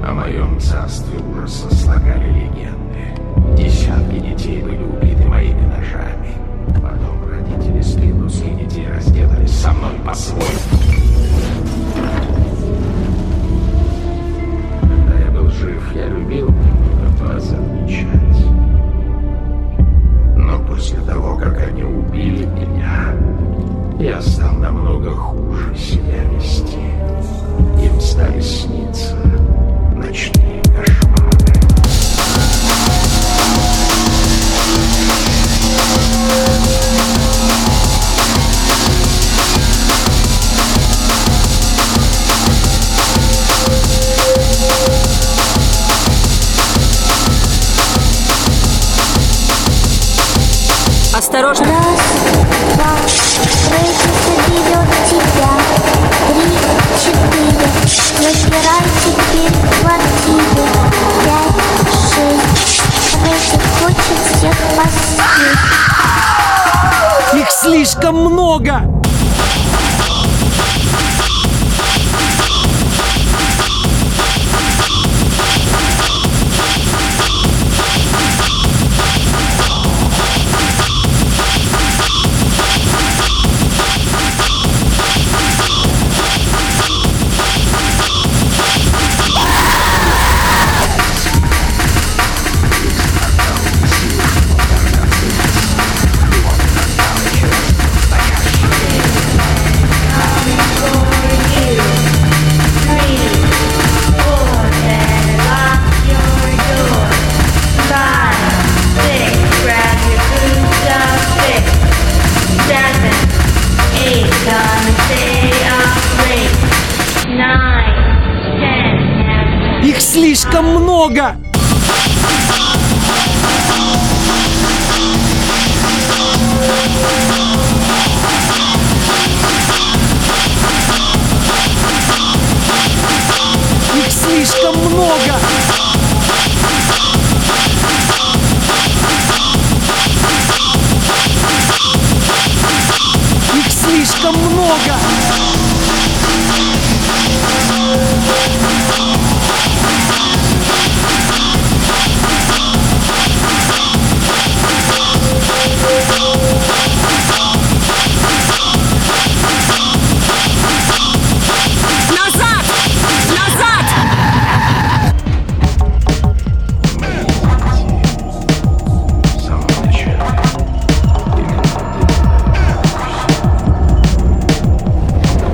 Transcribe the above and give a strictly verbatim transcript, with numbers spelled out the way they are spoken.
О моем царстве ужаса слагали легенды. Десятки детей были убиты моими ножами. Потом родители спинусских детей разделались со мной по-своему. Когда я был жив, я любил немного поозорничать. Но после того, как они убили меня, я стал намного хуже себя вести. Им стали сниться ночные кошмары. Осторожно! Раз, два, Фредди берет тебя. Три, четыре, забирай теперь в квартире. Пять, шесть, Фредди хочет всех спасти. Их слишком много! Их слишком много! Thank you.